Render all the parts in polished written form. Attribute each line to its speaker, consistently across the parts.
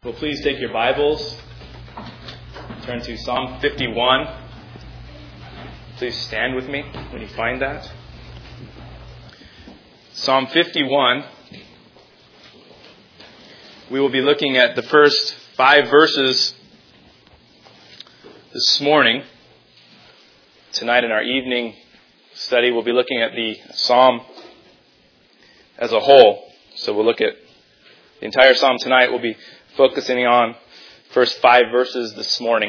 Speaker 1: Well, please take your Bibles, turn to Psalm 51. Please stand with me when you find that. Psalm 51. We will be looking at the first 5 verses this morning. Tonight in our evening study, we'll be looking at the Psalm as a whole. So we'll look at the entire Psalm tonight. We'll be focusing on first 5 verses this morning.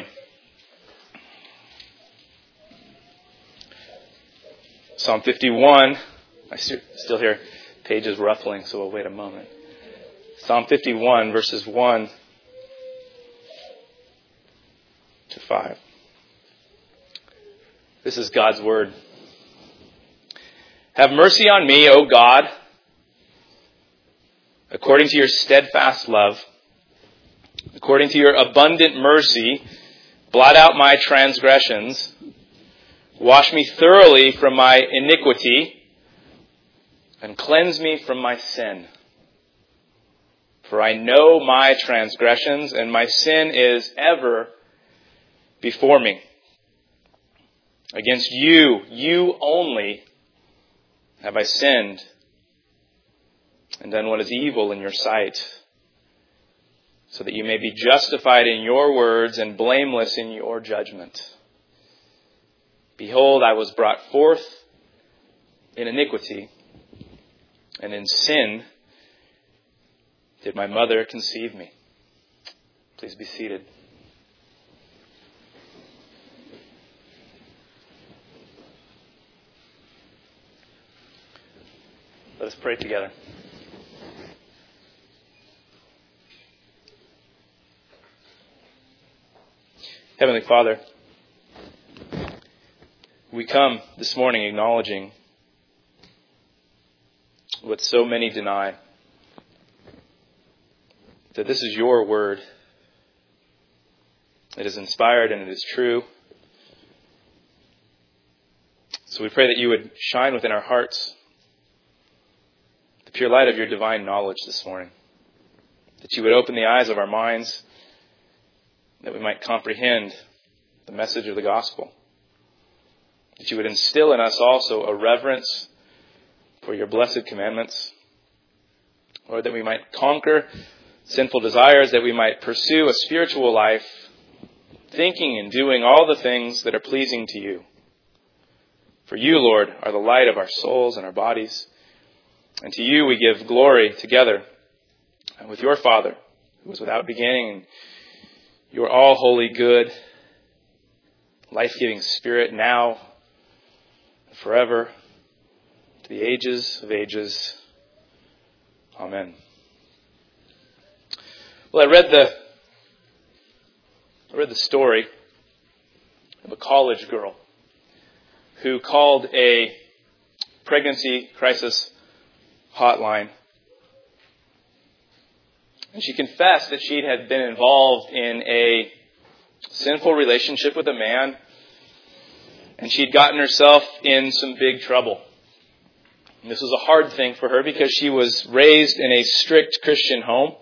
Speaker 1: Psalm 51. I still hear pages ruffling, so we'll wait a moment. Psalm 51, verses 1 to 5. This is God's word. Have mercy on me, O God, according to your steadfast love. According to your abundant mercy, blot out my transgressions. Wash me thoroughly from my iniquity and cleanse me from my sin. For I know my transgressions, and my sin is ever before me. Against you, you only, have I sinned and done what is evil in your sight, so that you may be justified in your words and blameless in your judgment. Behold, I was brought forth in iniquity, and in sin did my mother conceive me. Please be seated. Let us pray together. Heavenly Father, we come this morning acknowledging what so many deny, that this is your word. It is inspired and it is true. So we pray that you would shine within our hearts the pure light of your divine knowledge this morning, that you would open the eyes of our minds, that we might comprehend the message of the gospel. That you would instill in us also a reverence for your blessed commandments. Lord, that we might conquer sinful desires, that we might pursue a spiritual life, thinking and doing all the things that are pleasing to you. For you, Lord, are the light of our souls and our bodies. And to you we give glory together with your Father, who was without beginning. Your all holy, good, life-giving Spirit, now and forever, to the ages of ages. Amen. Well, I read the story of a college girl who called a pregnancy crisis hotline. And she confessed that she had been involved in a sinful relationship with a man, and she'd gotten herself in some big trouble. And this was a hard thing for her because she was raised in a strict Christian home.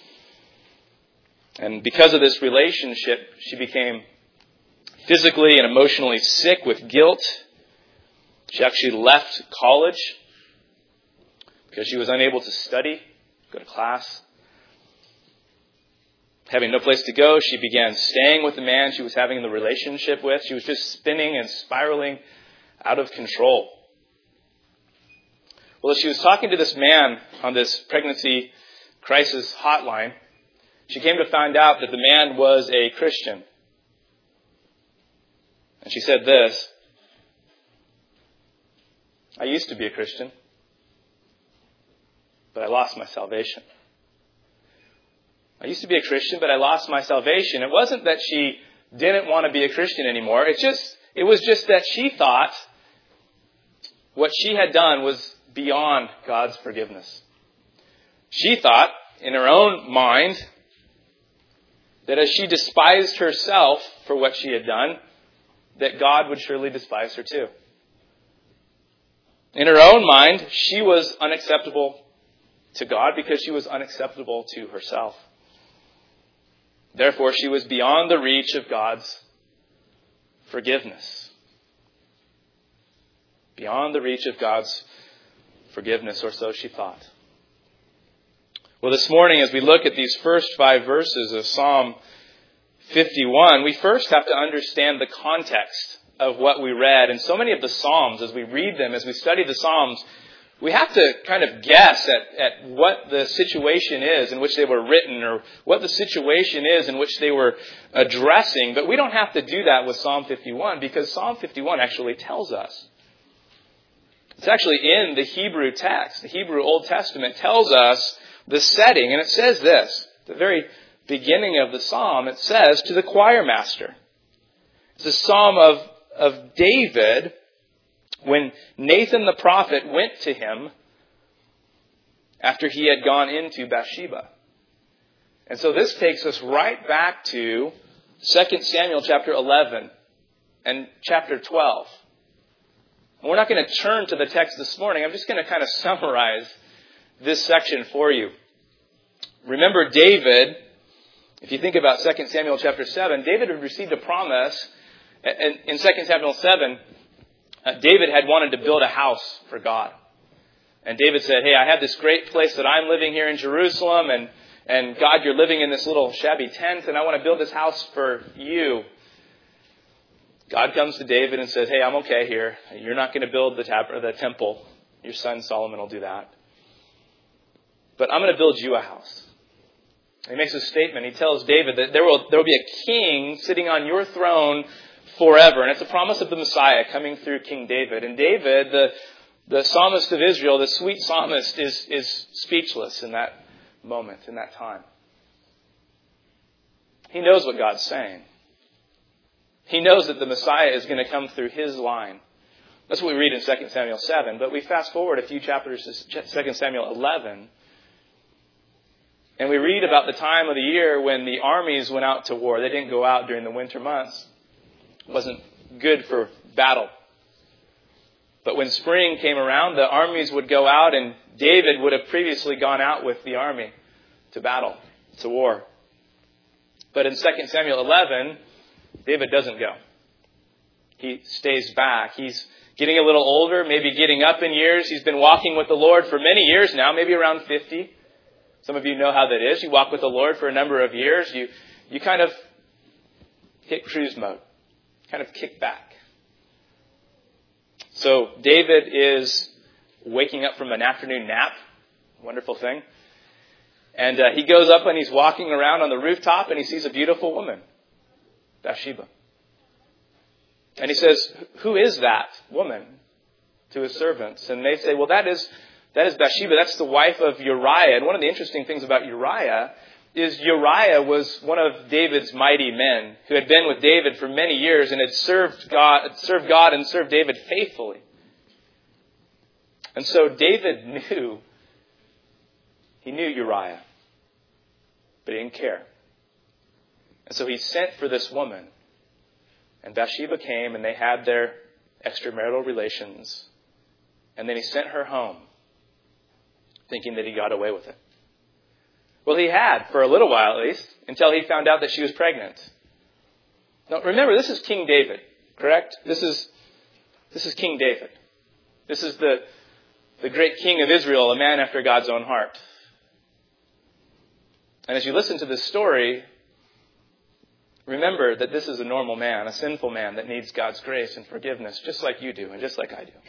Speaker 1: And because of this relationship, she became physically and emotionally sick with guilt. She actually left college because she was unable to study, go to class. Having no place to go, she began staying with the man she was having the relationship with. She was just spinning and spiraling out of control. Well, as she was talking to this man on this pregnancy crisis hotline, she came to find out that the man was a Christian. And she said this: I used to be a Christian, but I lost my salvation. I used to be a Christian, but I lost my salvation. It wasn't that she didn't want to be a Christian anymore. It was just that she thought what she had done was beyond God's forgiveness. She thought, in her own mind, that as she despised herself for what she had done, that God would surely despise her too. In her own mind, she was unacceptable to God because she was unacceptable to herself. Therefore, she was beyond the reach of God's forgiveness. Beyond the reach of God's forgiveness, or so she thought. Well, this morning, as we look at these first 5 verses of Psalm 51, we first have to understand the context of what we read. And so many of the Psalms, as we read them, as we study the Psalms, we have to kind of guess at what the situation is in which they were written, or what the situation is in which they were addressing. But we don't have to do that with Psalm 51, because Psalm 51 actually tells us. It's actually in the Hebrew text. The Hebrew Old Testament tells us the setting. And it says this, at the very beginning of the psalm, it says, to the choir master. It's a psalm of David when Nathan the prophet went to him after he had gone into Bathsheba. And so this takes us right back to 2 Samuel chapter 11 and chapter 12. And we're not going to turn to the text this morning. I'm just going to kind of summarize this section for you. Remember David, if you think about 2 Samuel chapter 7, David had received a promise. In 2 Samuel 7, David had wanted to build a house for God. And David said, hey, I have this great place that I'm living here in Jerusalem, and God, you're living in this little shabby tent, and I want to build this house for you. God comes to David and says, hey, I'm okay here. You're not going to build the temple. Your son Solomon will do that. But I'm going to build you a house. He makes a statement. He tells David that there will be a king sitting on your throne forever. And it's a promise of the Messiah coming through King David. And David, the psalmist of Israel, the sweet psalmist, is speechless in that moment, in that time. He knows what God's saying. He knows that the Messiah is going to come through his line. That's what we read in 2 Samuel 7. But we fast forward a few chapters to 2 Samuel 11. And we read about the time of the year when the armies went out to war. They didn't go out during the winter months. It wasn't good for battle. But when spring came around, the armies would go out, and David would have previously gone out with the army to battle, to war. But in 2 Samuel 11, David doesn't go. He stays back. He's getting a little older, maybe getting up in years. He's been walking with the Lord for many years now, maybe around 50. Some of you know how that is. You walk with the Lord for a number of years. You kind of hit cruise mode, kind of kick back. So David is waking up from an afternoon nap. Wonderful thing. And he goes up and he's walking around on the rooftop and he sees a beautiful woman, Bathsheba. And he says, who is that woman? To his servants. And they say, well, that is Bathsheba. That's the wife of Uriah. And one of the interesting things about Uriah is Uriah was one of David's mighty men who had been with David for many years and had served God and served David faithfully. And so David knew Uriah, but he didn't care. And so he sent for this woman. And Bathsheba came and they had their extramarital relations. And then he sent her home, thinking that he got away with it. Well, he had, for a little while at least, until he found out that she was pregnant. Now, remember, this is King David, correct? This is King David. This is the great king of Israel, a man after God's own heart. And as you listen to this story, remember that this is a normal man, a sinful man that needs God's grace and forgiveness, just like you do and just like I do.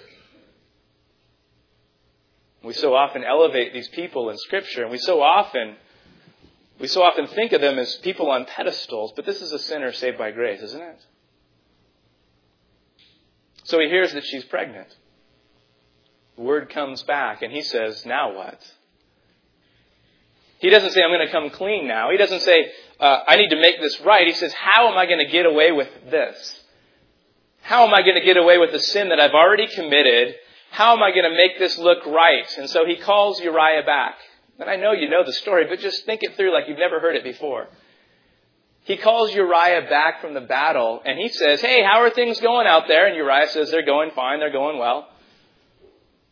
Speaker 1: We so often elevate these people in Scripture, and we so often think of them as people on pedestals, but this is a sinner saved by grace, isn't it? So he hears that she's pregnant. Word comes back, and he says, now what? He doesn't say, I'm going to come clean now. He doesn't say, I need to make this right. He says, how am I going to get away with this? How am I going to get away with the sin that I've already committed? How am I going to make this look right? And so he calls Uriah back. And I know you know the story, but just think it through like you've never heard it before. He calls Uriah back from the battle, and he says, hey, how are things going out there? And Uriah says, they're going fine, they're going well.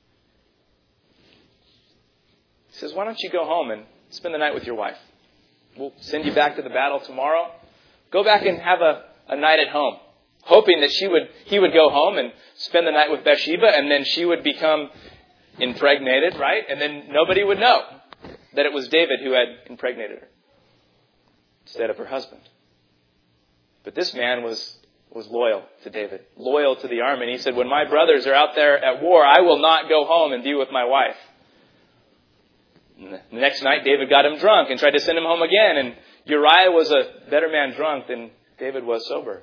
Speaker 1: He says, why don't you go home and spend the night with your wife? we'll send you back to the battle tomorrow. Go back and have a night at home. Hoping that he would go home and spend the night with Bathsheba, and then she would become impregnated, right? And then nobody would know that it was David who had impregnated her instead of her husband. But this man was loyal to David, loyal to the army. And he said, when my brothers are out there at war, I will not go home and be with my wife. And the next night, David got him drunk and tried to send him home again. And Uriah was a better man drunk than David was sober.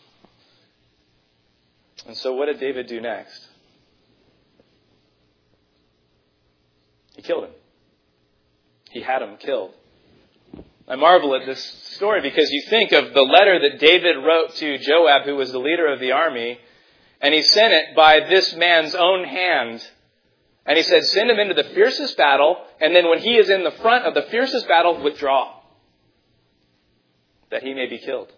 Speaker 1: And so what did David do next? He killed him. He had him killed. I marvel at this story because you think of the letter that David wrote to Joab, who was the leader of the army, and he sent it by this man's own hand. And he said, send him into the fiercest battle, and then when he is in the front of the fiercest battle, withdraw, that he may be killed.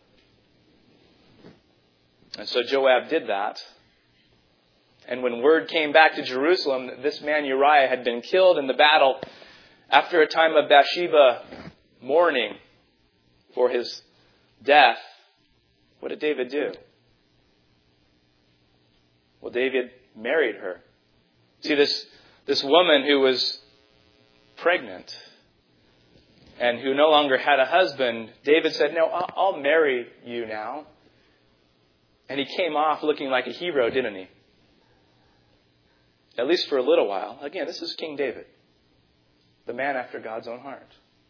Speaker 1: And so Joab did that. And when word came back to Jerusalem that this man Uriah had been killed in the battle, after a time of Bathsheba mourning for his death, what did David do? Well, David married her. See, this woman who was pregnant and who no longer had a husband, David said, no, I'll marry you now. And he came off looking like a hero, didn't he? At least for a little while. Again, this is King David, the man after God's own heart.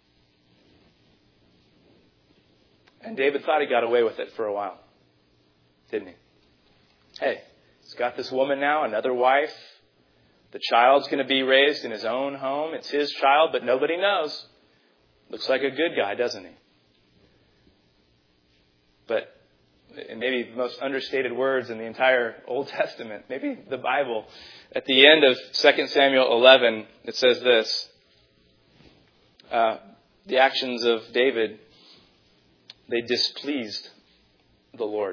Speaker 1: And David thought he got away with it for a while, didn't he? Hey, he's got this woman now, another wife. The child's going to be raised in his own home. It's his child, but nobody knows. Looks like a good guy, doesn't he? But and maybe the most understated words in the entire Old Testament, maybe the Bible. At the end of 2 Samuel 11, it says this. The actions of David, they displeased the Lord.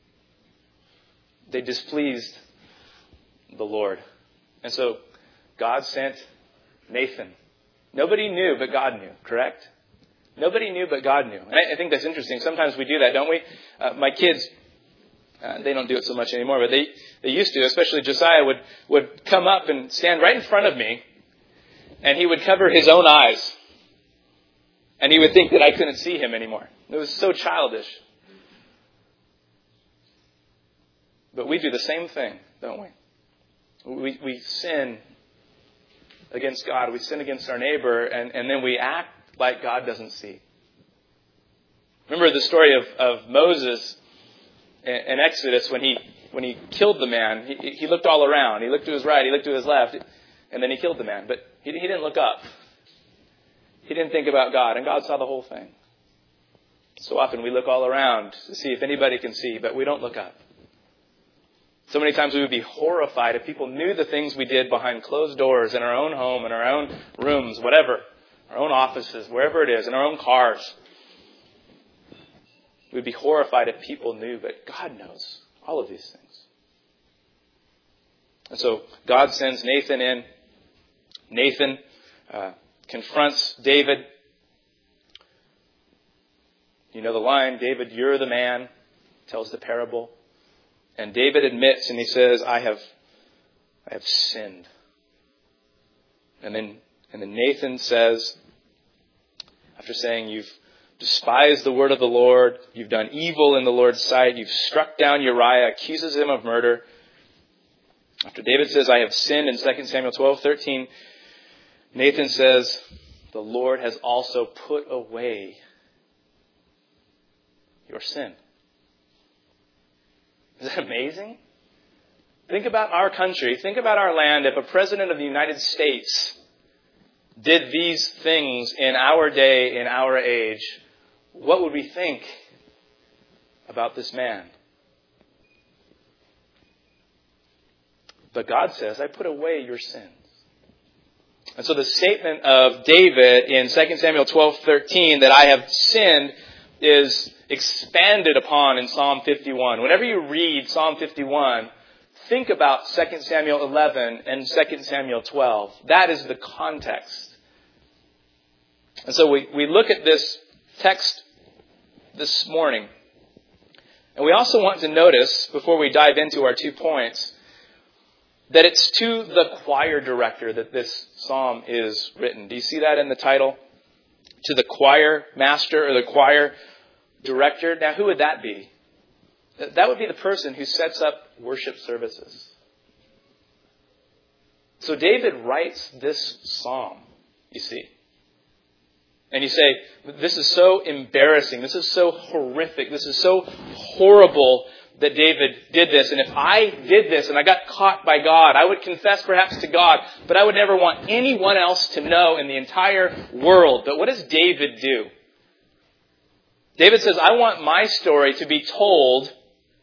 Speaker 1: They displeased the Lord. And so God sent Nathan. Nobody knew, but God knew, correct? Nobody knew, but God knew. And I think that's interesting. Sometimes we do that, don't we? My kids, they don't do it so much anymore, but they used to, especially Josiah, would come up and stand right in front of me, and he would cover his own eyes. And he would think that I couldn't see him anymore. It was so childish. But we do the same thing, don't we? We sin against God. We sin against our neighbor, and then we act like God doesn't see. Remember the story of Moses in Exodus when he killed the man. He looked all around. He looked to his right. He looked to his left. And then he killed the man. But he didn't look up. He didn't think about God. And God saw the whole thing. So often we look all around to see if anybody can see, but we don't look up. So many times we would be horrified if people knew the things we did behind closed doors in our own home, in our own rooms, whatever, our own offices, wherever it is, in our own cars. We'd be horrified if people knew, but God knows all of these things. And so God sends Nathan in. Nathan confronts David. You know the line, David, you're the man, tells the parable. And David admits and he says, I have sinned. And then Nathan says, after saying, you've despised the word of the Lord, you've done evil in the Lord's sight, you've struck down Uriah, accuses him of murder. After David says, I have sinned in 2 Samuel 12:13, Nathan says, the Lord has also put away your sin. Is that amazing? Think about our country. Think about our land. If a president of the United States did these things in our day, in our age, what would we think about this man? But God says, I put away your sins. And so the statement of David in 2 Samuel 12:13 that I have sinned is expanded upon in Psalm 51. Whenever you read Psalm 51, think about 2 Samuel 11 and 2 Samuel 12. That is the context. And so we look at this text this morning. And we also want to notice, before we dive into our 2 points, that it's to the choir director that this psalm is written. Do you see that in the title? To the choir master or the choir director. Now, who would that be? That would be the person who sets up worship services. So David writes this psalm, you see. And you say, this is so embarrassing. This is so horrific. This is so horrible that David did this. And if I did this and I got caught by God, I would confess perhaps to God, but I would never want anyone else to know in the entire world. But what does David do? David says, I want my story to be told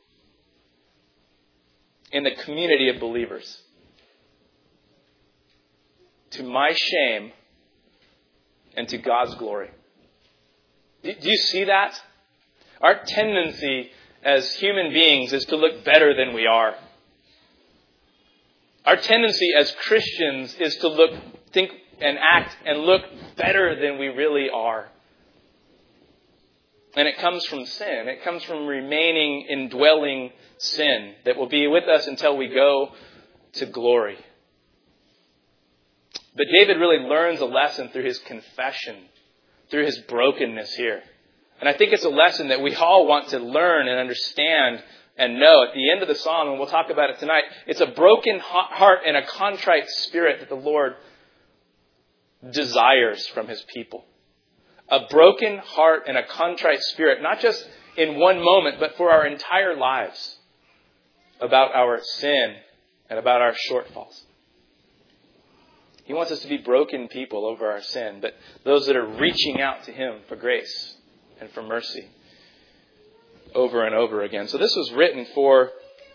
Speaker 1: in the community of believers. To my shame and to God's glory. Do you see that? Our tendency as human beings is to look better than we are. Our tendency as Christians is to think and act and look better than we really are. And it comes from sin. It comes from remaining indwelling sin that will be with us until we go to glory. But David really learns a lesson through his confession, through his brokenness here. And I think it's a lesson that we all want to learn and understand and know. At the end of the psalm, and we'll talk about it tonight, it's a broken heart and a contrite spirit that the Lord desires from his people. A broken heart and a contrite spirit, not just in one moment, but for our entire lives, about our sin and about our shortfalls. He wants us to be broken people over our sin, but those that are reaching out to Him for grace and for mercy over and over again. So this was written for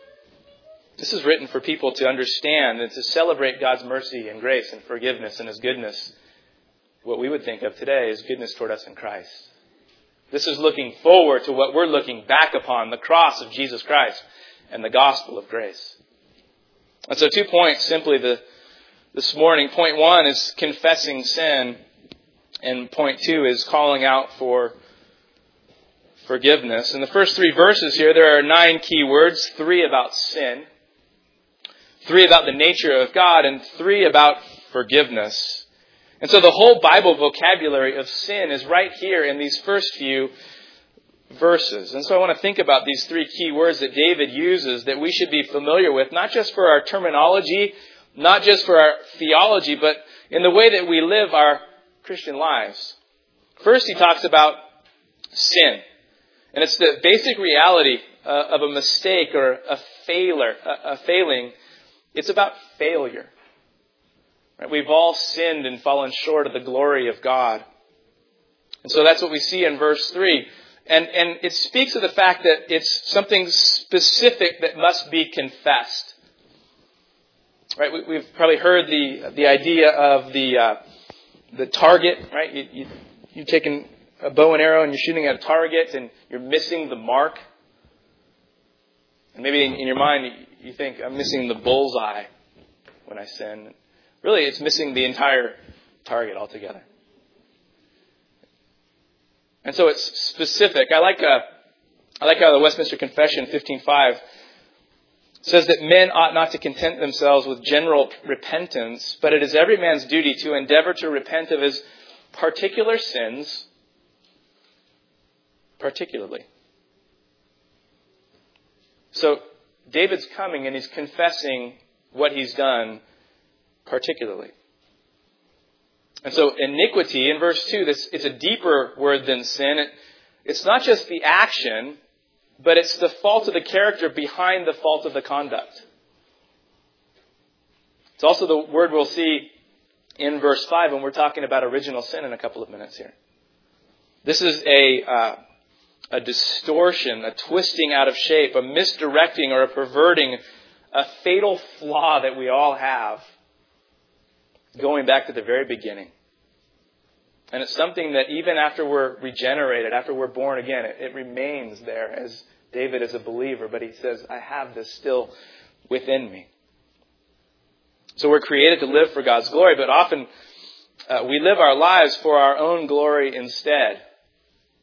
Speaker 1: people to understand and to celebrate God's mercy and grace and forgiveness and His goodness. What we would think of today is goodness toward us in Christ. This is looking forward to what we're looking back upon, the cross of Jesus Christ and the gospel of grace. And so 2 points simply this morning. Point 1 is confessing sin. And point 2 is calling out for forgiveness. In the first 3 verses here, there are 9 key words. 3 about sin, 3 about the nature of God, and 3 about forgiveness. And so the whole Bible vocabulary of sin is right here in these first few verses. And so I want to think about these 3 key words that David uses that we should be familiar with, not just for our terminology, not just for our theology, but in the way that we live our Christian lives. First, he talks about sin. And it's the basic reality of a mistake or a failing. It's about failure. Right? We've all sinned and fallen short of the glory of God. And so that's what we see in verse 3. And it speaks of the fact that it's something specific that must be confessed. Right, we've probably heard the idea of the target. Right, you've taken a bow and arrow and you're shooting at a target and you're missing the mark. And maybe in your mind you think, I'm missing the bullseye when I sin. Really, it's missing the entire target altogether. And so it's specific. I like how the Westminster Confession 15:5 says that men ought not to content themselves with general repentance, but it is every man's duty to endeavor to repent of his particular sins, particularly. So David's coming and he's confessing what he's done particularly. And so iniquity, in verse 2, it's a deeper word than sin. It's not just the action, but it's the fault of the character behind the fault of the conduct. It's also the word we'll see in verse 5 when we're talking about original sin in a couple of minutes here. This is a distortion, a twisting out of shape, a misdirecting or a perverting, a fatal flaw that we all have going back to the very beginning. And it's something that even after we're regenerated, after we're born again, it remains there as David is a believer. But he says, I have this still within me. So we're created to live for God's glory, but often we live our lives for our own glory instead.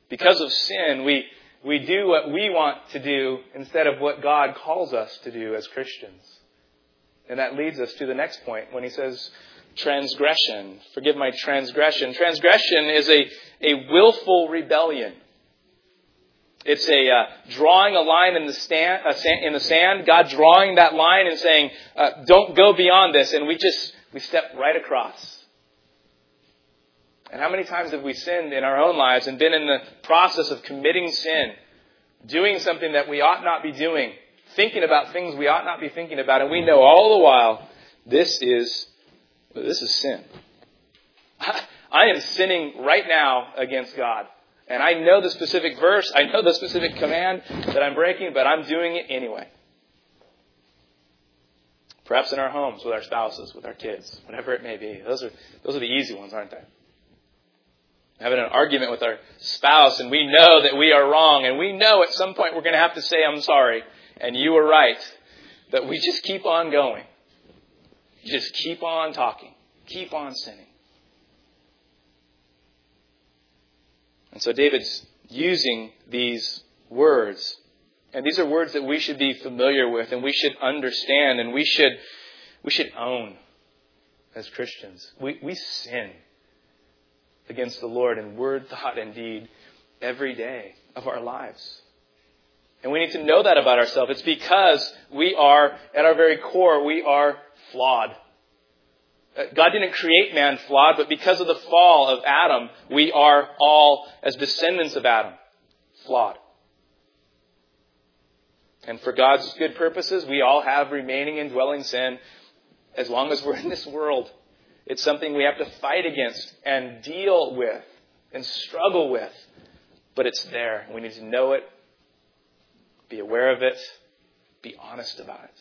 Speaker 1: Because of sin, we do what we want to do instead of what God calls us to do as Christians. And that leads us to the next point when he says, transgression. Forgive my transgression. Transgression is a willful rebellion. It's drawing a line in the sand, God drawing that line and saying, don't go beyond this. And we step right across. And how many times have we sinned in our own lives and been in the process of committing sin, doing something that we ought not be doing, thinking about things we ought not be thinking about, and we know all the while this is sin. I am sinning right now against God. And I know the specific verse, I know the specific command that I'm breaking, but I'm doing it anyway. Perhaps in our homes, with our spouses, with our kids, whatever it may be. Those are the easy ones, aren't they? Having an argument with our spouse, and we know that we are wrong, and we know at some point we're going to have to say, I'm sorry, and you were right. But we just keep on going. Just keep on talking. Keep on sinning. And so David's using these words. And these are words that we should be familiar with, and we should understand, and we should own as Christians. We sin against the Lord in word, thought, and deed every day of our lives. And we need to know that about ourselves. It's because we are, at our very core, we are flawed. God didn't create man flawed, but because of the fall of Adam, we are all, as descendants of Adam, flawed. And for God's good purposes, we all have remaining indwelling sin as long as we're in this world. It's something we have to fight against and deal with and struggle with. But it's there. We need to know it, be aware of it, be honest about it.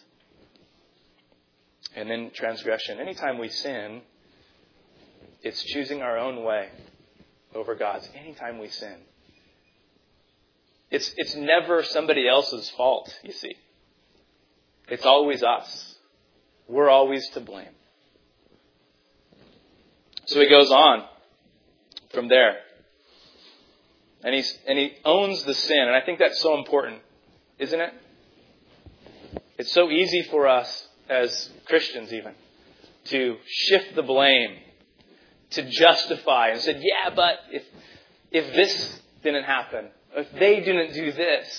Speaker 1: And then transgression. Anytime we sin, it's choosing our own way over God's. Anytime we sin. It's never somebody else's fault, you see. It's always us. We're always to blame. So he goes on from there. And he owns the sin. And I think that's so important, isn't it? It's so easy for us as Christians even to shift the blame, to justify and say, yeah, but if this didn't happen, if they didn't do this.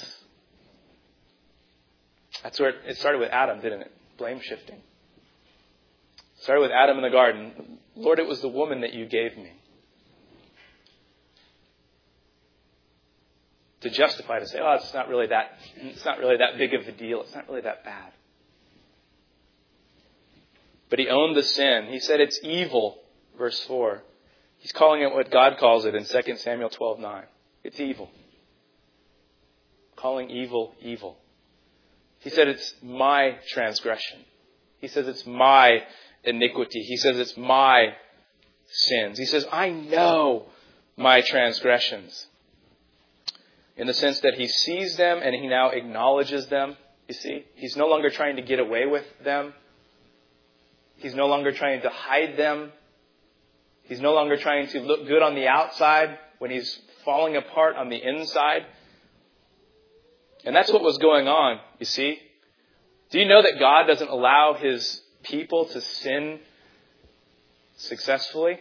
Speaker 1: That's where it started with Adam, didn't it? Blame shifting. It started with Adam in the garden. Lord, it was the woman that you gave me. To justify, to say, oh, it's not really that big of a deal. It's not really that bad. But he owned the sin. He said it's evil, verse 4. He's calling it what God calls it in 2 Samuel 12:9. It's evil. Calling evil, evil. He said it's my transgression. He says it's my iniquity. He says it's my sins. He says, I know my transgressions. In the sense that he sees them and he now acknowledges them. You see, he's no longer trying to get away with them. He's no longer trying to hide them. He's no longer trying to look good on the outside when he's falling apart on the inside. And that's what was going on, you see. Do you know that God doesn't allow his people to sin successfully?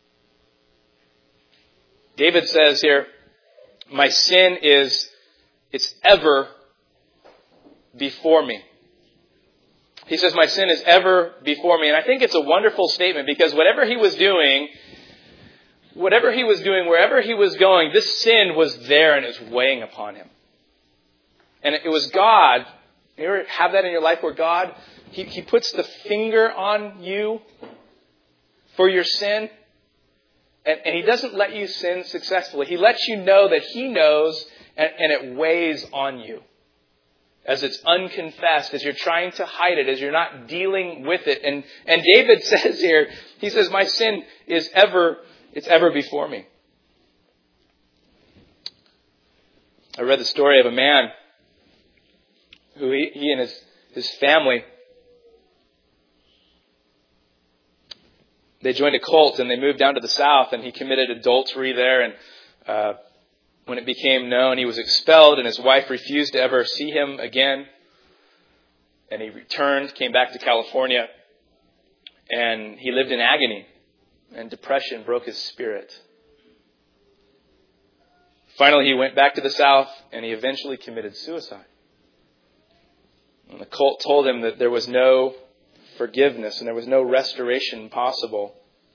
Speaker 1: David says here, my sin it's ever before me. He says, my sin is ever before me. And I think it's a wonderful statement because whatever he was doing, wherever he was going, this sin was there and it was weighing upon him. And it was God. You ever have that in your life where God, He puts the finger on you for your sin? And He doesn't let you sin successfully. He lets you know that He knows and it weighs on you. As it's unconfessed, as you're trying to hide it, as you're not dealing with it. And David says here, he says, my sin is ever before me. I read the story of a man who he and his family, they joined a cult and they moved down to the south and he committed adultery there and When it became known, he was expelled, and his wife refused to ever see him again. And he returned, came back to California, and he lived in agony, and depression broke his spirit. Finally, he went back to the South, and he eventually committed suicide. And the cult told him that there was no forgiveness and there was no restoration possible.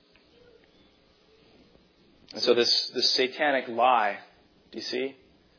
Speaker 1: And so this satanic lie, do you see?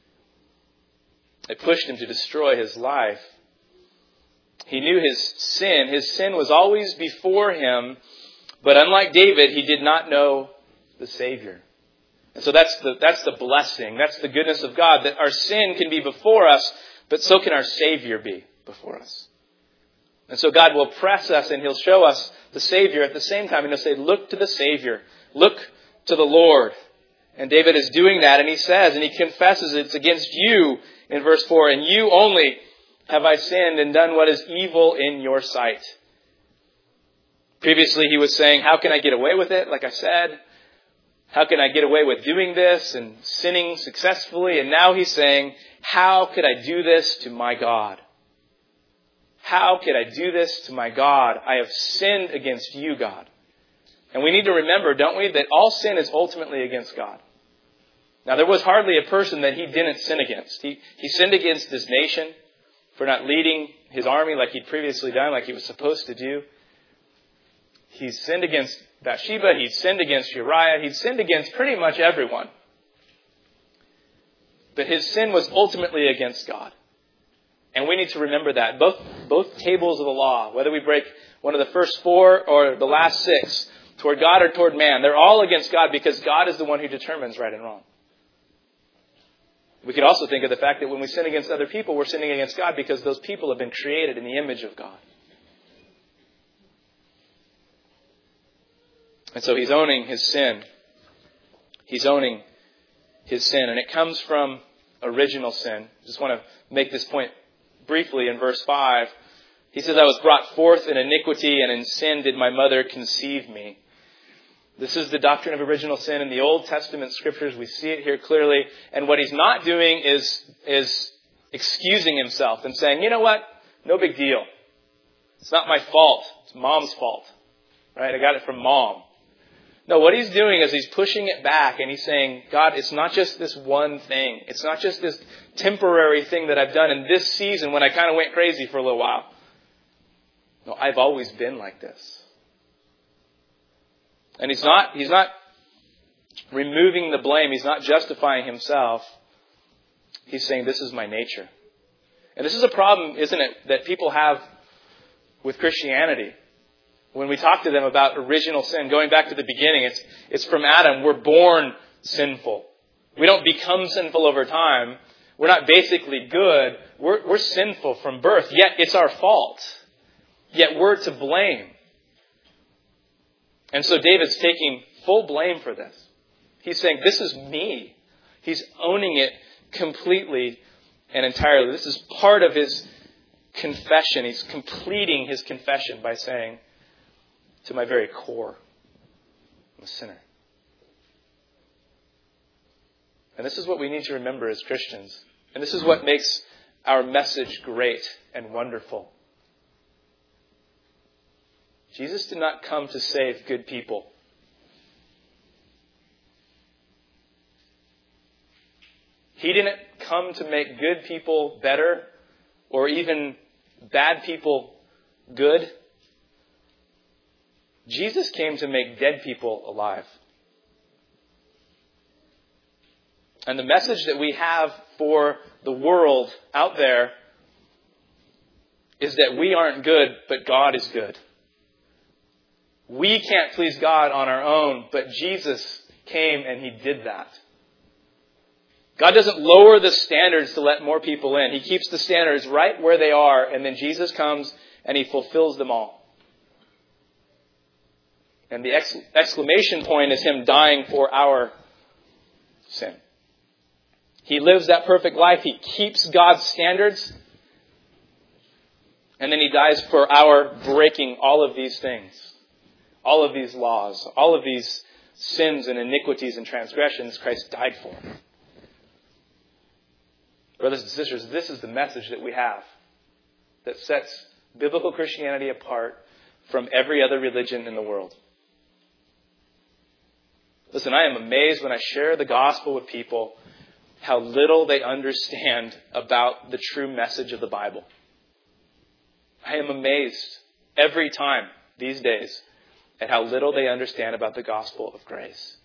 Speaker 1: It pushed him to destroy his life. He knew his sin. His sin was always before him, but unlike David, he did not know the Savior. And so that's the blessing. That's the goodness of God, that our sin can be before us, but so can our Savior be before us. And so God will press us and He'll show us the Savior at the same time. And He'll say, look to the Savior. Look to the Lord. And David is doing that, and he says, and he confesses it's against you in verse 4. And you only have I sinned and done what is evil in your sight. Previously he was saying, how can I get away with it? Like I said, how can I get away with doing this and sinning successfully? And now he's saying, how could I do this to my God? How could I do this to my God? I have sinned against you, God. And we need to remember, don't we, that all sin is ultimately against God. Now, there was hardly a person that he didn't sin against. He sinned against this nation for not leading his army like he'd previously done, like he was supposed to do. He sinned against Bathsheba. He sinned against Uriah. He sinned against pretty much everyone. But his sin was ultimately against God. And we need to remember that. Both tables of the law, whether we break one of the first 4 or the last 6, toward God or toward man, they're all against God because God is the one who determines right and wrong. We could also think of the fact that when we sin against other people, we're sinning against God because those people have been created in the image of God. And so he's owning his sin. He's owning his sin. And it comes from original sin. I just want to make this point briefly in verse 5. He says, I was brought forth in iniquity, and in sin did my mother conceive me. This is the doctrine of original sin in the Old Testament scriptures. We see it here clearly. And what he's not doing is excusing himself and saying, you know what? No big deal. It's not my fault. It's Mom's fault. Right? I got it from Mom. No, what he's doing is he's pushing it back and he's saying, God, it's not just this one thing. It's not just this temporary thing that I've done in this season when I kind of went crazy for a little while. No, I've always been like this. And he's not removing the blame. He's not justifying himself. He's saying, this is my nature. And this is a problem, isn't it, that people have with Christianity. When we talk to them about original sin, going back to the beginning, it's from Adam. We're born sinful. We don't become sinful over time. We're not basically good. We're sinful from birth, yet it's our fault. Yet we're to blame. And so David's taking full blame for this. He's saying, this is me. He's owning it completely and entirely. This is part of his confession. He's completing his confession by saying, to my very core, I'm a sinner. And this is what we need to remember as Christians. And this is what makes our message great and wonderful. Jesus did not come to save good people. He didn't come to make good people better or even bad people good. Jesus came to make dead people alive. And the message that we have for the world out there is that we aren't good, but God is good. We can't please God on our own, but Jesus came and He did that. God doesn't lower the standards to let more people in. He keeps the standards right where they are, and then Jesus comes and He fulfills them all. And the exclamation point is Him dying for our sin. He lives that perfect life. He keeps God's standards. And then He dies for our breaking all of these things. All of these laws. All of these sins and iniquities and transgressions Christ died for. Brothers and sisters, this is the message that we have that sets biblical Christianity apart from every other religion in the world. Listen, I am amazed when I share the gospel with people how little they understand about the true message of the Bible. I am amazed every time these days at how little they understand about the gospel of grace.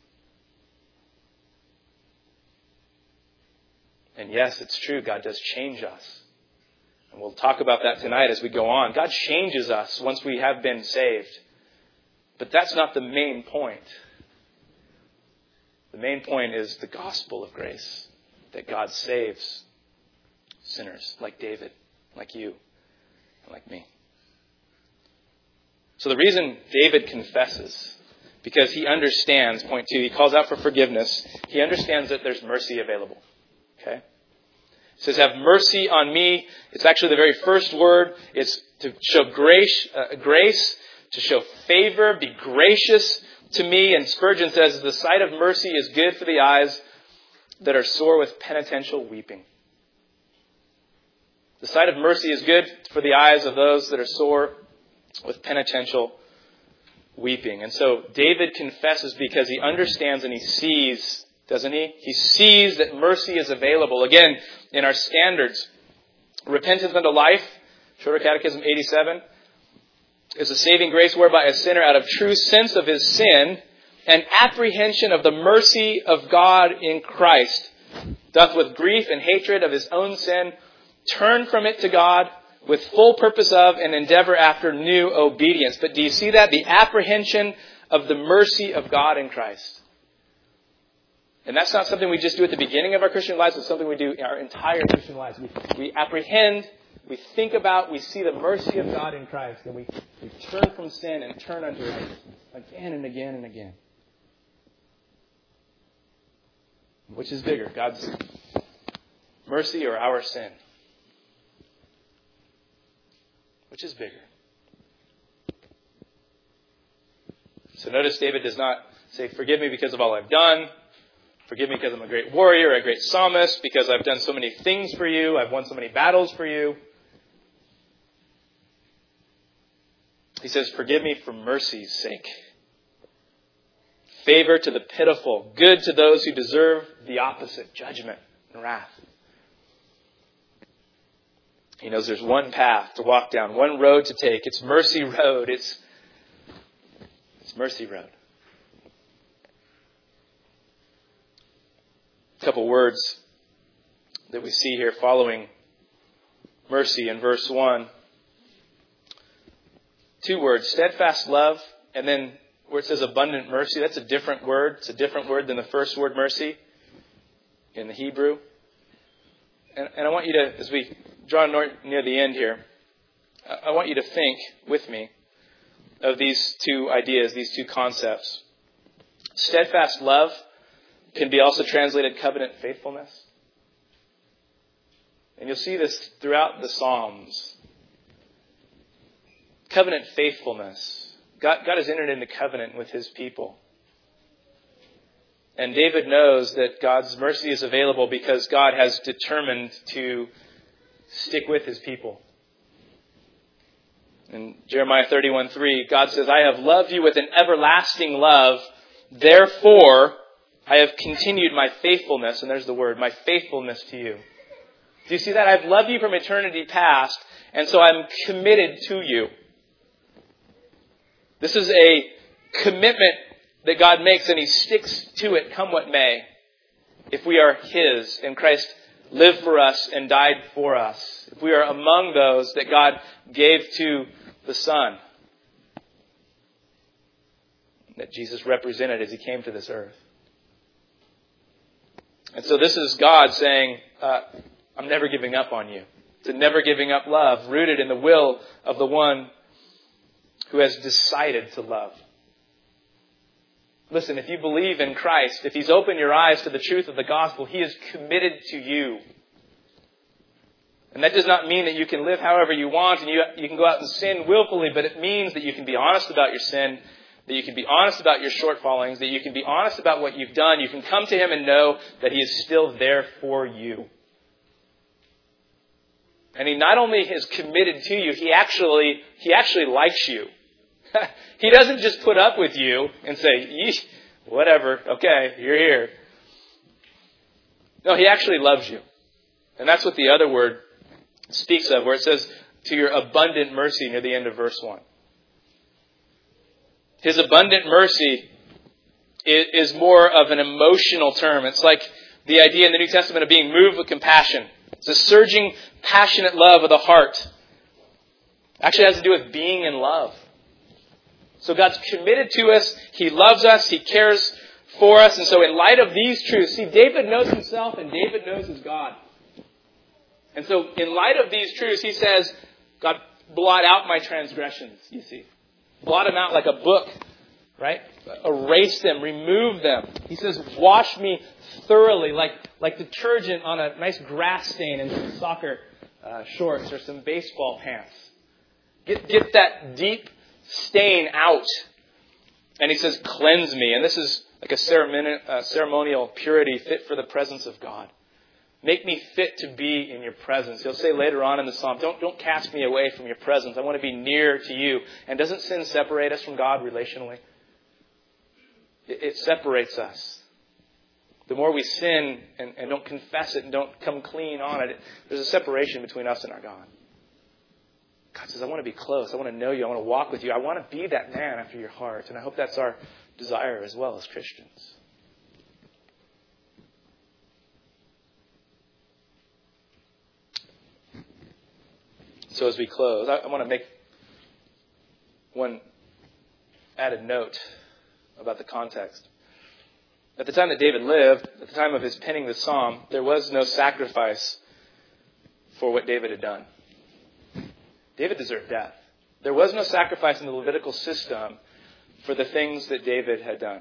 Speaker 1: And yes, it's true, God does change us. And we'll talk about that tonight as we go on. God changes us once we have been saved. But that's not the main point. The main point is the gospel of grace, that God saves sinners like David, like you, and like me. So the reason David confesses, because he understands, point 2, he calls out for forgiveness. He understands that there's mercy available. Okay? It says, have mercy on me. It's actually the very first word. It's to show grace, to show favor, be gracious to me. And Spurgeon says, the sight of mercy is good for the eyes that are sore with penitential weeping. The sight of mercy is good for the eyes of those that are sore with penitential weeping. And so David confesses because he understands and he sees, doesn't he? He sees that mercy is available. Again, in our standards, repentance unto life, Shorter Catechism 87, is a saving grace whereby a sinner out of true sense of his sin and apprehension of the mercy of God in Christ doth with grief and hatred of his own sin turn from it to God with full purpose of and endeavor after new obedience. But do you see that? The apprehension of the mercy of God in Christ. And that's not something we just do at the beginning of our Christian lives. It's something we do in our entire Christian lives. We apprehend, we think about, we see the mercy of God in Christ, and we turn from sin and turn unto righteousness again and again and again. Which is bigger, God's mercy or our sin? Which is bigger? So notice David does not say, forgive me because of all I've done. Forgive me because I'm a great warrior, a great psalmist, because I've done so many things for you. I've won so many battles for you. He says, forgive me for mercy's sake. Favor to the pitiful, good to those who deserve the opposite, judgment and wrath. He knows there's one path to walk down, one road to take. It's mercy road. It's mercy road. A couple words that we see here following mercy in verse 1. 2 words, steadfast love, and then where it says abundant mercy, that's a different word. It's a different word than the first word, mercy, in the Hebrew. And I want you to, as we draw near the end here, I want you to think with me of these two ideas, these two concepts. Steadfast love can be also translated covenant faithfulness. And you'll see this throughout the Psalms. Covenant faithfulness. God has entered into covenant with his people. And David knows that God's mercy is available because God has determined to stick with his people. In Jeremiah 31:3, God says, I have loved you with an everlasting love. Therefore, I have continued my faithfulness. And there's the word, my faithfulness to you. Do you see that? I've loved you from eternity past. And so I'm committed to you. This is a commitment that God makes, and he sticks to it come what may. If we are his and Christ lived for us and died for us. If we are among those that God gave to the Son. That Jesus represented as he came to this earth. And so this is God saying, I'm never giving up on you. It's a never giving up love rooted in the will of the one who has decided to love. Listen, if you believe in Christ, if he's opened your eyes to the truth of the gospel, he is committed to you. And that does not mean that you can live however you want and you can go out and sin willfully, but it means that you can be honest about your sin, that you can be honest about your shortfallings, that you can be honest about what you've done. You can come to him and know that he is still there for you. And he not only is committed to you, he actually likes you. He doesn't just put up with you and say, "Yeesh, whatever, okay, you're here." No, he actually loves you. And that's what the other word speaks of, where it says, to your abundant mercy near the end of verse 1. His abundant mercy is more of an emotional term. It's like the idea in the New Testament of being moved with compassion. It's a surging, passionate love of the heart. It actually has to do with being in love. So God's committed to us. He loves us. He cares for us. And so in light of these truths, see, David knows himself and David knows his God. And so in light of these truths, he says, God, blot out my transgressions, you see. Blot them out like a book, right? Erase them, remove them. He says, wash me thoroughly, like detergent on a nice grass stain in some soccer shorts or some baseball pants. Get that deep stain out. And he says, cleanse me. And this is like a ceremonial purity fit for the presence of God. Make me fit to be in your presence. He'll say later on in the psalm, don't cast me away from your presence. I want to be near to you. And doesn't sin separate us from God relationally? It separates us. The more we sin and don't confess it and don't come clean on it, there's a separation between us and our God. God says, I want to be close. I want to know you. I want to walk with you. I want to be that man after your heart. And I hope that's our desire as well as Christians. So as we close, I want to make one added note about the context. At the time that David lived, at the time of his penning the psalm, there was no sacrifice for what David had done. David deserved death. There was no sacrifice in the Levitical system for the things that David had done.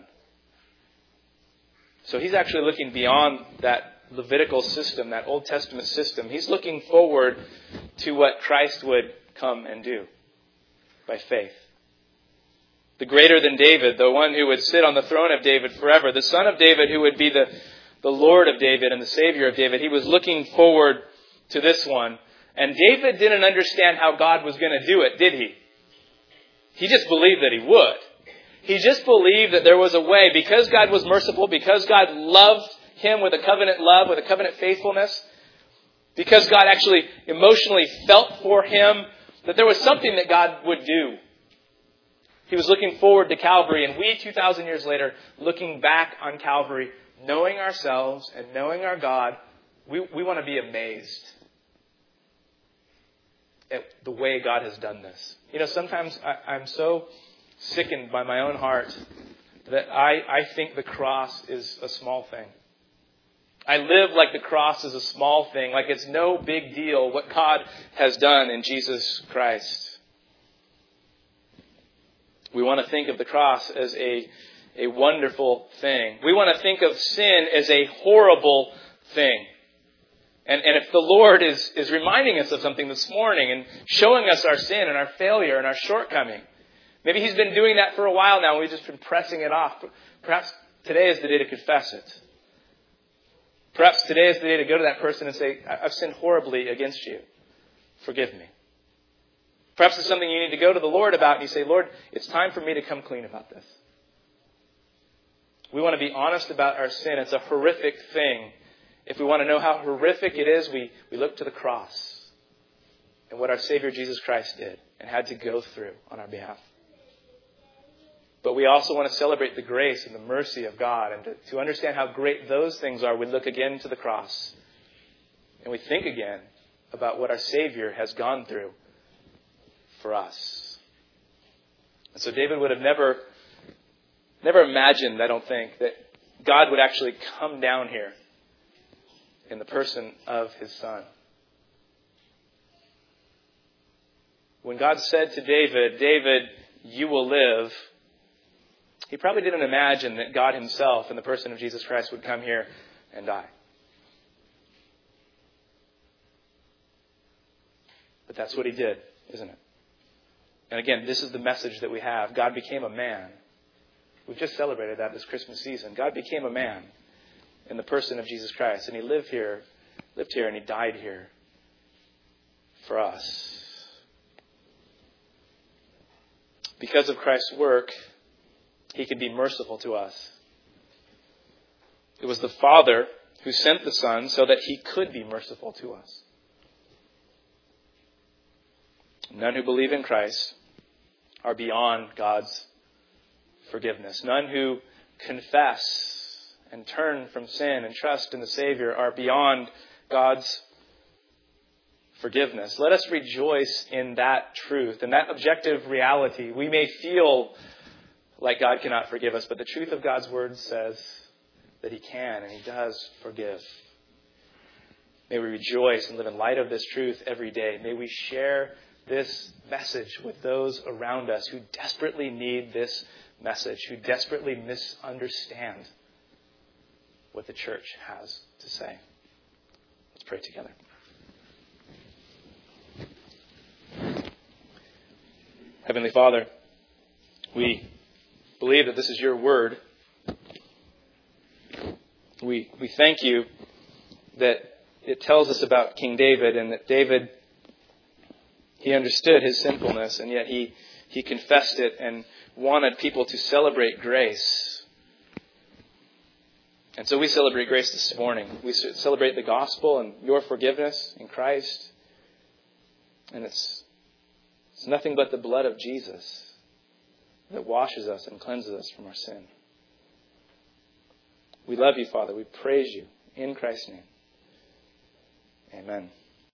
Speaker 1: So he's actually looking beyond that Levitical system, that Old Testament system. He's looking forward to what Christ would come and do by faith. The greater than David, the one who would sit on the throne of David forever, the son of David who would be the Lord of David and the Savior of David. He was looking forward to this one. And David didn't understand how God was going to do it, did he? He just believed that he would. He just believed that there was a way. Because God was merciful, because God loved him with a covenant love, with a covenant faithfulness, because God actually emotionally felt for him, that there was something that God would do. He was looking forward to Calvary, and we, 2,000 years later, looking back on Calvary, knowing ourselves and knowing our God, we want to be amazed at the way God has done this. You know, sometimes I'm so sickened by my own heart that I think the cross is a small thing. I live like the cross is a small thing, like it's no big deal what God has done in Jesus Christ. We want to think of the cross as a wonderful thing. We want to think of sin as a horrible thing. And if the Lord is reminding us of something this morning and showing us our sin and our failure and our shortcoming, maybe He's been doing that for a while now and we've just been pressing it off. Perhaps today is the day to confess it. Perhaps today is the day to go to that person and say, I've sinned horribly against you. Forgive me. Perhaps it's something you need to go to the Lord about and you say, Lord, it's time for me to come clean about this. We want to be honest about our sin. It's a horrific thing. If we want to know how horrific it is, we look to the cross and what our Savior Jesus Christ did and had to go through on our behalf. But we also want to celebrate the grace and the mercy of God. And to understand how great those things are, we look again to the cross. And we think again about what our Savior has gone through for us. And so David would have never imagined, I don't think, that God would actually come down here in the person of His Son. When God said to David, David, you will live, he probably didn't imagine that God Himself in the person of Jesus Christ would come here and die. But that's what He did, isn't it? And again, this is the message that we have. God became a man. We've just celebrated that this Christmas season. God became a man in the person of Jesus Christ. And He lived here and He died here for us. Because of Christ's work, he can be merciful to us. It was the Father who sent the Son so that he could be merciful to us. None who believe in Christ are beyond God's forgiveness. None who confess and turn from sin and trust in the Savior are beyond God's forgiveness. Let us rejoice in that truth, in that objective reality. We may feel like God cannot forgive us, but the truth of God's word says that he can and he does forgive. May we rejoice and live in light of this truth every day. May we share this message with those around us who desperately need this message, who desperately misunderstand what the church has to say. Let's pray together. Heavenly Father, we believe that this is your word. We thank you that it tells us about King David, and that David, he understood his sinfulness, and yet he confessed it and wanted people to celebrate grace. And so we celebrate grace this morning. We celebrate the gospel and your forgiveness in Christ. And it's nothing but the blood of Jesus that washes us and cleanses us from our sin. We love you, Father. We praise you in Christ's name. Amen.